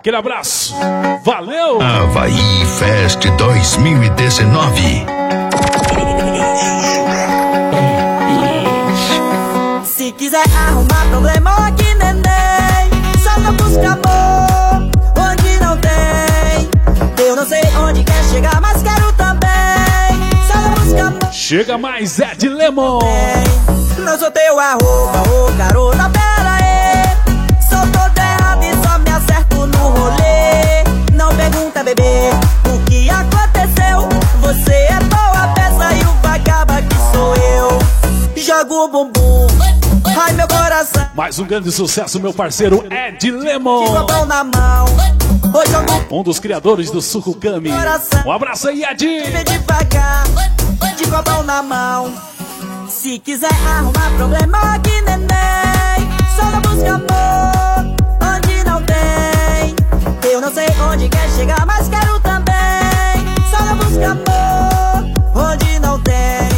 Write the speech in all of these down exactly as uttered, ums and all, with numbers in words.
Aquele abraço. Valeu! Havaí Fest dois mil e dezenove. Se quiser arrumar problema aqui, neném, só não busca amor onde não tem. Eu não sei onde quer chegar, mas quero também. Só não busca amor. Chega mais, Ed Lemon. Não sou teu arroba, ô garota, pera aí. Sou todo errado e só me acerto no rolê. Não pergunta, bebê, o que aconteceu. Você é boa peça e o vagaba que sou eu. Jogo o bumbum, ai meu coração. Mais um grande sucesso, meu parceiro Ed Lemon. Com a mão na mão, hoje jogo um dos criadores do Suco Kami. Um abraço aí, Ed. Vem devagar, de com a mão na mão. Se quiser arrumar problema aqui, neném, só não busca amor onde não tem. Eu não sei onde quer chegar, mas quero também. Só não busca amor onde não tem.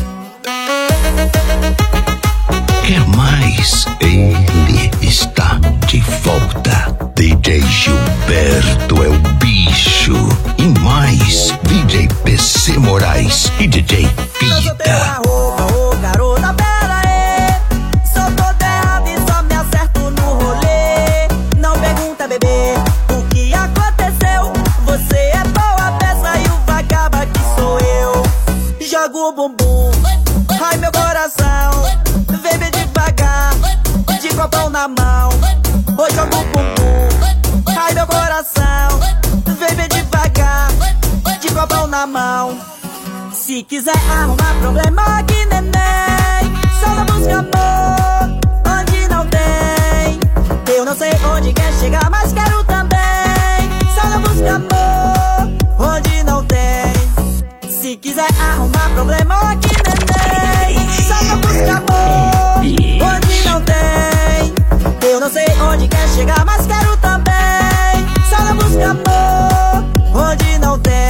Quer mais? Ele está de volta. D J Gilberto é o bicho. E mais, D J P C Moraes e D J Pita. Garota, pera aí. Sou todo errado e só me acerto no rolê. Não pergunta, bebê, o que aconteceu. Você é boa peça e o vagaba que sou eu. Jogo o bumbum, ai meu coração. Vem bem devagar, de copão na mão. Hoje jogo o bumbum, ai meu coração. Vem bem devagar, de copão na mão. Se quiser arrumar problema aqui, neném, só não busca amor onde não tem. Eu não sei onde quer chegar, mas quero também. Só não busca amor onde não tem. Se quiser arrumar problema aqui, neném, só não busca amor onde não tem. Eu não sei onde quer chegar, mas quero também. Só não busca amor onde não tem.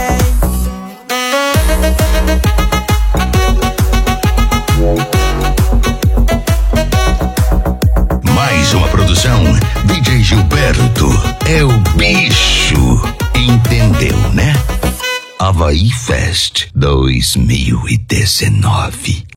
Mais uma produção, D J Gilberto é o bicho. Entendeu, né? Havaí Fest dois mil e dezenove.